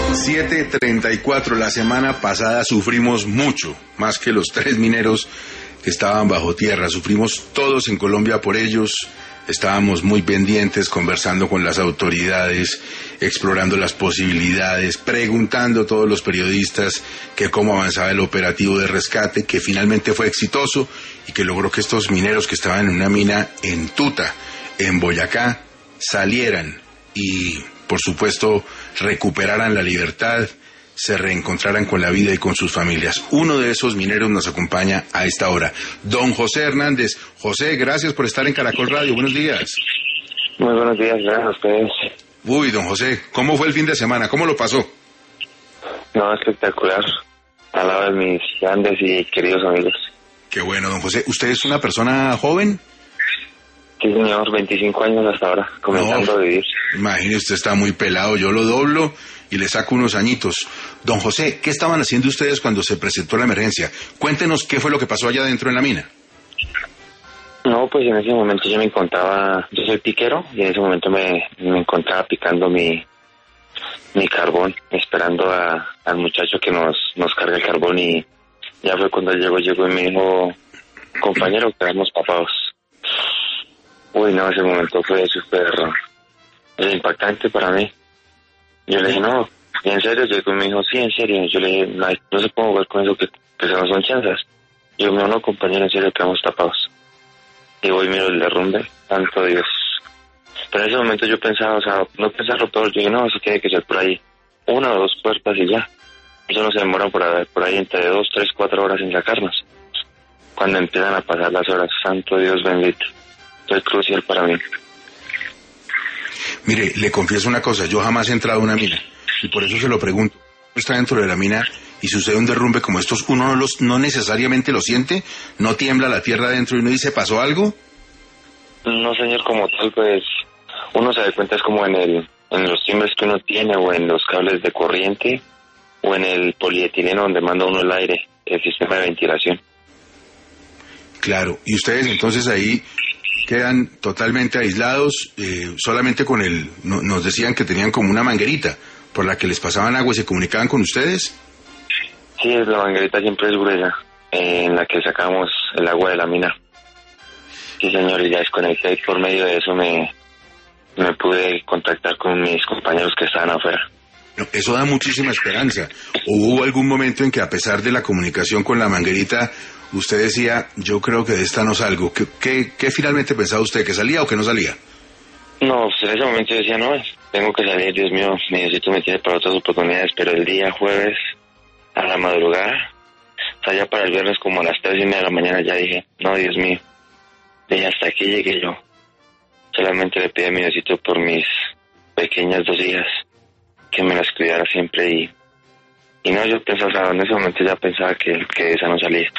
7:34. La semana pasada sufrimos mucho, más que los 3 mineros que estaban bajo tierra. Sufrimos todos en Colombia por ellos. Estábamos muy pendientes, conversando con las autoridades, explorando las posibilidades, preguntando a todos los periodistas que cómo avanzaba el operativo de rescate, que finalmente fue exitoso y que logró que estos mineros que estaban en una mina en Tuta, en Boyacá, salieran y, por supuesto, recuperaran la libertad, se reencontraran con la vida y con sus familias. Uno de esos mineros nos acompaña a esta hora, don José Hernández. José, gracias por estar en Caracol Radio. Buenos días. Muy buenos días, gracias a ustedes. Uy, don José, ¿cómo fue el fin de semana? ¿Cómo lo pasó? No, espectacular. Al lado de mis grandes y queridos amigos. Qué bueno, don José. ¿Usted es una persona joven? Sí, señor, 25 años hasta ahora, comenzando a vivir. Imagínese, usted está muy pelado. Yo lo doblo y le saco unos añitos. Don José, ¿qué estaban haciendo ustedes cuando se presentó la emergencia? Cuéntenos qué fue lo que pasó allá adentro en la mina. No, pues en ese momento yo me encontraba, yo soy piquero, y en ese momento me encontraba picando mi carbón, esperando al muchacho que nos carga el carbón, y ya fue cuando llegó y me dijo, compañero, quedamos tapados. Uy, no, ese momento fue súper impactante para mí. Yo le dije, no, ¿en serio? Llegó y me dijo, sí, en serio. Yo le dije, no se puede jugar con eso, que se nos son chanzas. Y yo me dijo, no, compañero, en serio, quedamos tapados. Y voy y miro el derrumbe, santo Dios. Pero en ese momento yo pensaba, o sea, no pensarlo peor, yo dije, no, eso tiene que ser por ahí 1 o 2 puertas y ya. Eso no se demora por ahí entre 2, 3, 4 horas en sacarnos. Cuando empiezan a pasar las horas, santo Dios bendito. Esto es crucial para mí. Mire, le confieso una cosa, yo jamás he entrado a una mina, y por eso se lo pregunto. Está dentro de la mina y sucede un derrumbe como estos, uno no necesariamente lo siente, no tiembla la tierra adentro y uno dice, ¿pasó algo? No, señor, como tal, pues uno se da cuenta es como en los timbres que uno tiene, o en los cables de corriente, o en el polietileno donde manda uno el aire, el sistema de ventilación. Claro, y ustedes entonces ahí quedan totalmente aislados, solamente con nos decían que tenían como una manguerita por la que les pasaban agua y se comunicaban con ustedes. Sí, la manguerita siempre es gruesa, en la que sacamos el agua de la mina. Sí, señor, y ya desconecté, y por medio de eso me pude contactar con mis compañeros que estaban afuera. Eso da muchísima esperanza. ¿O hubo algún momento en que, a pesar de la comunicación con la manguerita, usted decía, yo creo que de esta no salgo? ¿Qué finalmente pensaba usted, que salía o que no salía? No, pues en ese momento yo decía, no, tengo que salir, Dios mío, necesito meterme para otras oportunidades, pero el día jueves, a la madrugada, o sea, ya para el viernes como a las 3:30 de la mañana, ya dije, no, Dios mío, dije, hasta aquí llegué yo. Solamente le pedí a mi Diosito por mis pequeñas 2 hijas, que me las cuidara siempre, y no, yo pensaba, o sea, en ese momento ya pensaba que esa no salía.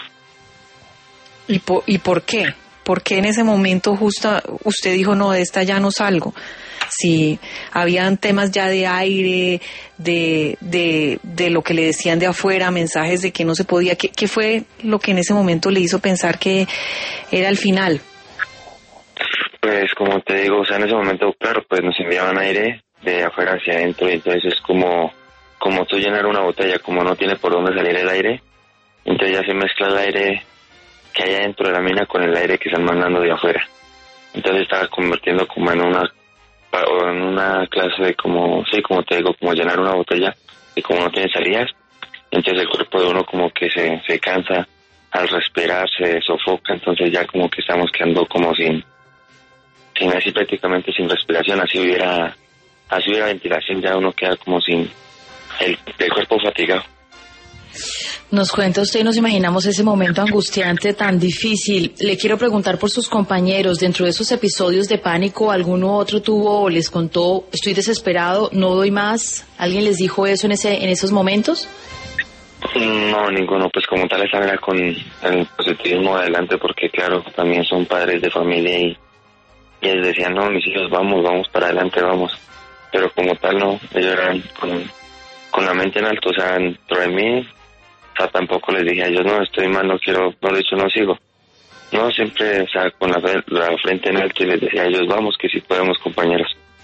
¿Y por qué? ¿Por qué en ese momento justo usted dijo, no, de esta ya no salgo? Si habían temas ya de aire, de lo que le decían de afuera, mensajes de que no se podía. ¿Qué fue lo que en ese momento le hizo pensar que era el final? Pues como te digo, o sea, en ese momento, claro, pues nos enviaban aire de afuera hacia adentro, y entonces es como tú llenar una botella, como no tiene por dónde salir el aire, entonces ya se mezcla el aire que hay adentro de la mina con el aire que están mandando de afuera. Entonces estaba convirtiendo como en una clase de como te digo, como llenar una botella, y como no tiene salidas, entonces el cuerpo de uno como que se cansa al respirar, se sofoca, entonces ya como que estamos quedando como sin así prácticamente sin respiración, así hubiera ventilación, ya uno queda como sin el cuerpo fatigado. Nos cuenta usted y nos imaginamos ese momento angustiante tan difícil. Le quiero preguntar por sus compañeros, dentro de esos episodios de pánico, ¿alguno otro tuvo o les contó, estoy desesperado, no doy más? ¿Alguien les dijo eso en esos momentos? No, ninguno, pues como tal esa era con el positivismo adelante, porque claro, también son padres de familia, y ellos decían, no, mis hijos, vamos para adelante, vamos. Pero como tal no, ellos eran con la mente en alto, o sea, dentro de mí, o sea, tampoco les dije a ellos, no, estoy mal, no quiero, no lo he dicho, no sigo. No, siempre, o sea, con la frente en alto, y les decía a ellos, vamos, que sí podemos, compañeros.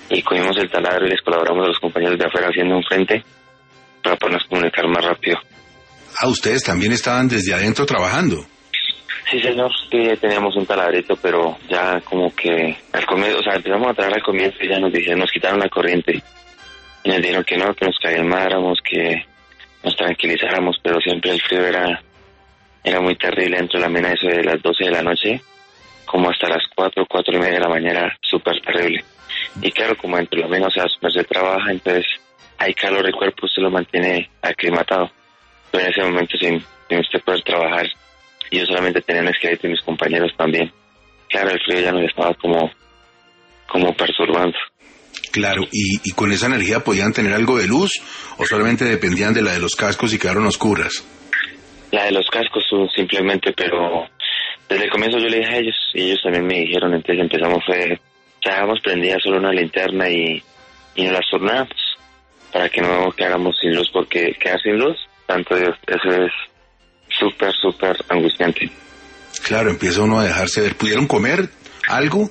y cogimos el taladro y les colaboramos a los compañeros de afuera haciendo un frente para podernos comunicar más rápido. Ah, ustedes también estaban desde adentro trabajando. Sí, señor, sí, teníamos un taladrito, pero ya como que al comienzo, o sea, empezamos a trabajar al comienzo y ya nos quitaron la corriente. Y nos dijeron que no, que nos calmáramos, que nos tranquilizáramos, pero siempre el frío era muy terrible dentro de la mina, eso de las 12 de la noche, como hasta las 4:30 de la mañana, era súper terrible. Y claro, como dentro de la mina, o sea, se trabaja, entonces hay calor, el cuerpo se lo mantiene aclimatado. Pero en ese momento, sin usted poder trabajar, y yo solamente tenía un esqueleto y mis compañeros también. Claro, el frío ya nos estaba como perturbando. Claro, ¿y con esa energía podían tener algo de luz o solamente dependían de la de los cascos y quedaron oscuras? La de los cascos simplemente, pero desde el comienzo yo le dije a ellos y ellos también me dijeron, entonces empezamos dejamos prendida solo una linterna y nos las tornábamos para que no quedáramos sin luz, porque quedar sin luz, tanto Dios, eso es súper angustiante. Claro, empieza uno a dejarse ver. ¿Pudieron comer algo?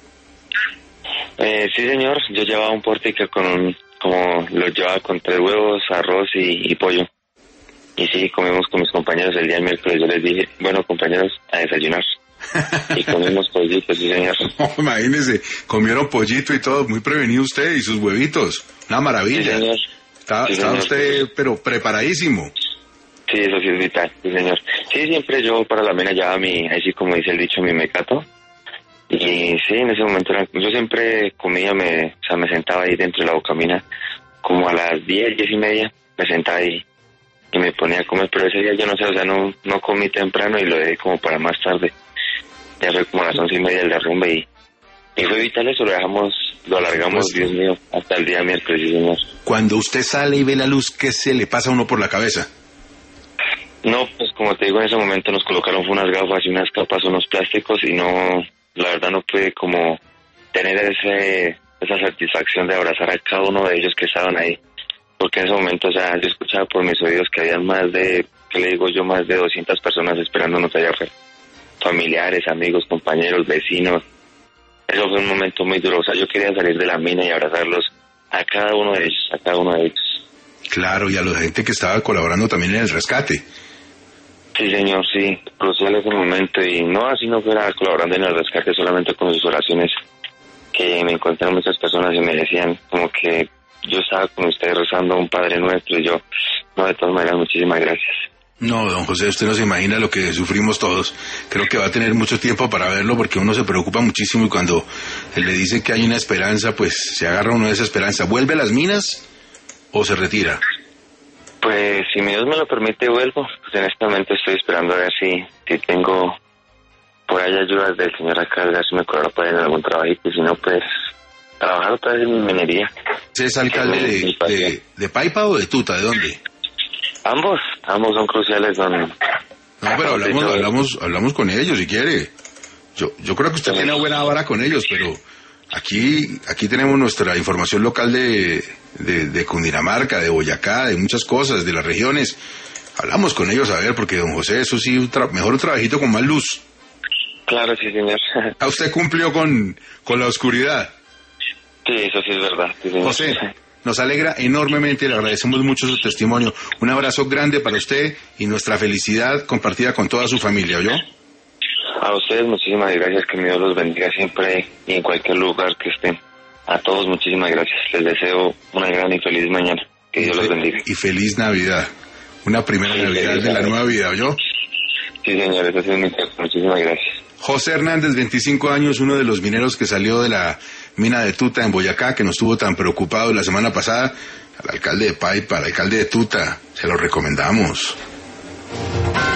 Sí, señor, yo llevaba un portique como lo llevaba con 3 huevos, arroz y pollo. Y sí, comimos con mis compañeros el día miércoles. Yo les dije, bueno, compañeros, a desayunar. Y comimos pollito, sí, señor. Oh, imagínese, comieron pollito y todo, muy prevenido usted y sus huevitos. Una maravilla. Sí, señor. Está usted, pero preparadísimo. Sí, eso sí es vital, sí, señor. Sí, siempre yo para la mina llevaba así como dice el dicho, mi mecato. Y sí, en ese momento yo siempre comía, me sentaba ahí dentro de la bocamina, como a las 10:30, me sentaba ahí y me ponía a comer, pero ese día yo no sé, o sea, no comí temprano y lo dejé como para más tarde. Ya fue como a las 11:30 del derrumbe y fue vital eso, lo alargamos, Dios mío, hasta el día miércoles, sí, señor. Cuando usted sale y ve la luz, ¿qué se le pasa a uno por la cabeza? No, pues como te digo, en ese momento nos colocaron unas gafas y unas capas, unos plásticos y la verdad no pude como tener esa satisfacción de abrazar a cada uno de ellos que estaban ahí, porque en ese momento, o sea, yo escuchaba por mis oídos que habían más de 200 personas esperándonos allá afuera, familiares, amigos, compañeros, vecinos. Eso fue un momento muy duro, o sea, yo quería salir de la mina y abrazarlos a cada uno de ellos, Claro, y a la gente que estaba colaborando también en el rescate. Sí, señor, sí, crucial ese momento, y no así no fuera colaborando en el rescate, solamente con sus oraciones, que me encontraron muchas personas y me decían como que yo estaba con ustedes rezando un Padre Nuestro, y yo, no, de todas maneras, muchísimas gracias. No, don José, usted no se imagina lo que sufrimos todos. Creo que va a tener mucho tiempo para verlo porque uno se preocupa muchísimo y cuando le dice que hay una esperanza, pues se agarra uno de esa esperanza. ¿Vuelve a las minas o se retira? Pues si mi Dios me lo permite, vuelvo. Pues en este momento estoy esperando a ver si tengo por ahí ayudas del señor alcalde, si me colabora para ir en algún trabajito, y si no, pues trabajar otra vez en minería. ¿Es alcalde de Paipa o de Tuta? ¿De dónde? Ambos son cruciales, don. No, pero hablamos con ellos si quiere. Yo creo que usted tiene una buena vara con ellos, pero aquí tenemos nuestra información local de Cundinamarca, de Boyacá, de muchas cosas, de las regiones. Hablamos con ellos a ver, porque don José, eso sí, mejor un trabajito con más luz. Claro, sí, señor. ¿A usted cumplió con la oscuridad? Sí, eso sí es verdad. Sí, señor. José, nos alegra enormemente, le agradecemos mucho su testimonio. Un abrazo grande para usted y nuestra felicidad compartida con toda su familia, ¿oyó? A ustedes muchísimas gracias, que mi Dios los bendiga siempre y en cualquier lugar que estén. A todos muchísimas gracias, les deseo una gran y feliz mañana, que Dios los bendiga. Y feliz Navidad, una primera Navidad de la nueva vida, ¿oyó? Sí, señor, eso sí es mi caso, muchísimas gracias. José Hernández, 25 años, uno de los mineros que salió de la mina de Tuta en Boyacá, que nos tuvo tan preocupados la semana pasada. Al alcalde de Paipa, al alcalde de Tuta, se lo recomendamos.